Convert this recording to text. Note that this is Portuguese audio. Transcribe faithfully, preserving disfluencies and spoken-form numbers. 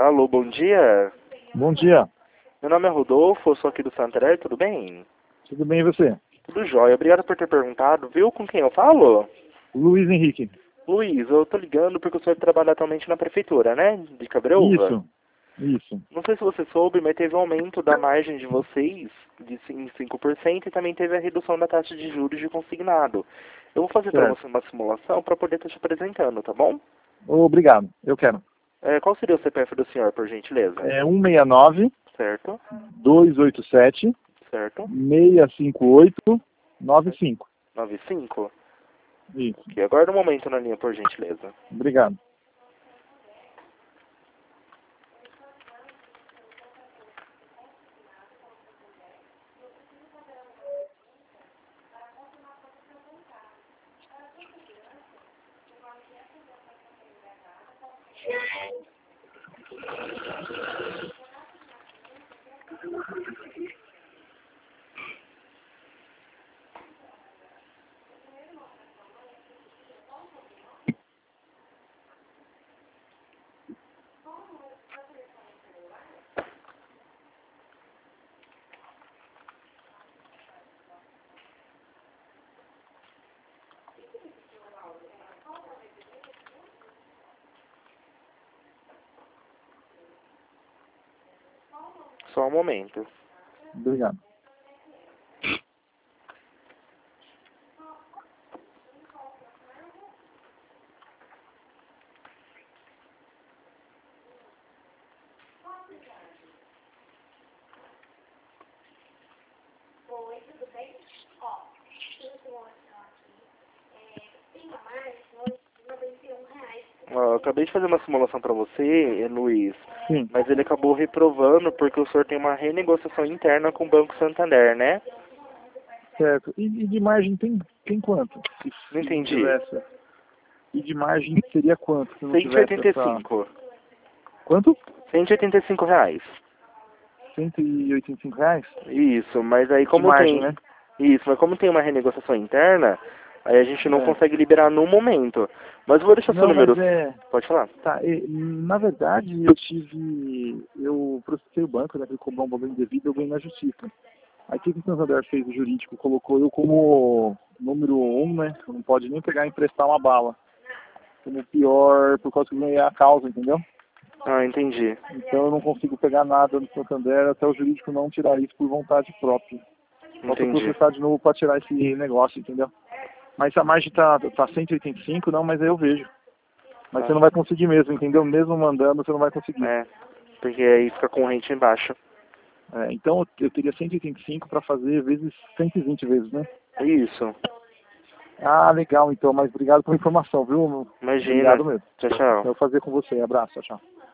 Alô, bom dia. Bom dia. Meu nome é Rodolfo, eu sou aqui do Santander, tudo bem? Tudo bem e você? Tudo jóia. Obrigado por ter perguntado. Viu com quem eu falo? Luiz Henrique. Luiz, eu tô ligando porque o senhor trabalha atualmente na prefeitura, né? De Cabreúva. Isso. Isso. Não sei se você soube, mas teve um aumento da margem de vocês de em cinco por cento e também teve a redução da taxa de juros de consignado. Eu vou fazer para Certo. você uma simulação para poder estar te apresentando, tá bom? Obrigado. Eu quero. É, qual seria o C P F do senhor, por gentileza? É um seis nove, Certo, dois oito sete, certo. seis cinco oito, nove cinco. nove cinco? Isso. Ok, aguarda um momento na linha, por gentileza. Obrigado. Só um momento. Obrigado. Oi, tudo bem? Ó, tem informação aqui. É, tem a mais, noventa e um reais. Ó, eu acabei de fazer uma simulação para você, Luiz, Sim. mas ele acabou reprovando porque o senhor tem uma renegociação interna com o Banco Santander, né? Certo. E, e de margem tem, tem quanto? Se, Não se entendi. tivesse. E de margem seria quanto? Se não cento e tivesse oitenta e essa... cinco. Quanto? cento e oitenta e cinco reais. cento e oitenta e cinco reais? Isso, mas aí De como margem, tem... né? Isso, mas como tem uma renegociação interna, aí a gente não É. consegue liberar no momento. Mas eu vou deixar seu Não, número. mas é... Pode falar. Tá, e, na verdade eu tive, eu processei o banco, né, que ele cobrou um valor indevido, eu ganhei na justiça. Aí o que que o Santander fez, o jurídico, colocou eu como número um, né, que não pode nem pegar e emprestar uma bala. Como pior, por causa que eu ganhei a causa, entendeu? Ah, entendi. Então eu não consigo pegar nada no Santander até o jurídico não tirar isso por vontade própria. Posso Entendi. processar de novo para tirar esse negócio, entendeu? Mas se a margem tá, tá cento e oitenta e cinco, não, mas aí eu vejo. Mas Tá. você não vai conseguir mesmo, entendeu? Mesmo mandando, você não vai conseguir. É, porque aí fica com rente embaixo. É, então eu teria cento e oitenta e cinco para fazer vezes cento e vinte vezes, né? Isso. Ah, legal então, mas obrigado pela informação, viu? Imagina. Obrigado mesmo. Tchau, tchau. Eu vou fazer com você. Abraço, tchau.